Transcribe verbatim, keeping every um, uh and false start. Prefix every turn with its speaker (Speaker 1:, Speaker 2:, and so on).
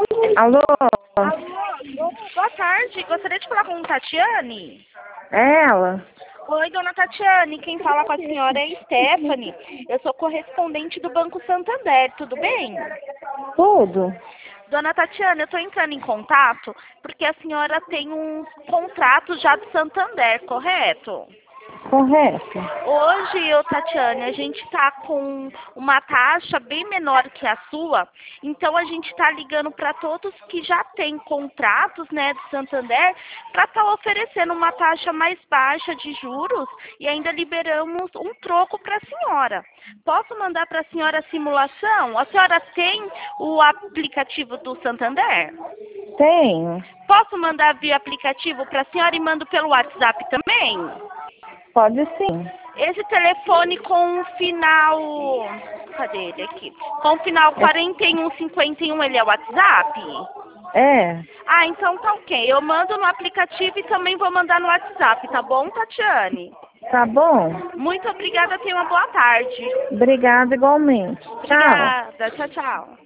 Speaker 1: Alô?
Speaker 2: Alô, boa tarde. Gostaria de falar com Tatiane.
Speaker 1: É ela?
Speaker 2: Oi, dona Tatiane. Quem fala com a senhora é Stephanie. Eu sou correspondente do Banco Santander. Tudo bem?
Speaker 1: Tudo?
Speaker 2: Dona Tatiane, eu estou entrando em contato porque a senhora tem um contrato já do Santander, correto?
Speaker 1: Correto.
Speaker 2: Hoje, ô Tatiane, a gente está com uma taxa bem menor que a sua, então a gente está ligando para todos que já têm contratos, né, do Santander, para estar oferecendo uma taxa mais baixa de juros e ainda liberamos um troco para a senhora. Posso mandar para a senhora a simulação? A senhora tem o aplicativo do Santander?
Speaker 1: Tenho.
Speaker 2: Posso mandar via aplicativo para a senhora e mando pelo WhatsApp também?
Speaker 1: Pode sim.
Speaker 2: Esse telefone com o final... Cadê ele aqui? Com o final quarenta e um cinquenta e um, ele é o WhatsApp?
Speaker 1: É.
Speaker 2: Ah, então tá ok. Eu mando no aplicativo e também vou mandar no WhatsApp, tá bom, Tatiane?
Speaker 1: Tá bom?
Speaker 2: Muito obrigada, tenha uma boa tarde.
Speaker 1: Obrigada igualmente. Tchau.
Speaker 2: Obrigada, tchau, tchau.